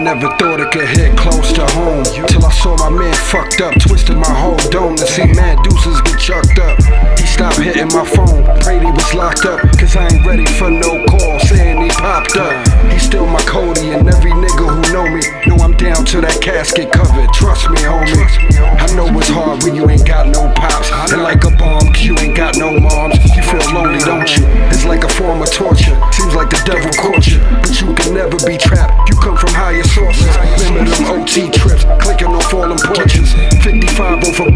never thought it could hit close to home, till I saw my man fucked up, twisted my whole dome to see mad deuces get chucked up. He stopped hitting my phone, prayed he was locked up, cause I ain't ready for no call saying he popped up. He's still my Cody, and every nigga who know me know I'm down to that casket covered. Trust me, homie. I know it's hard when you ain't got no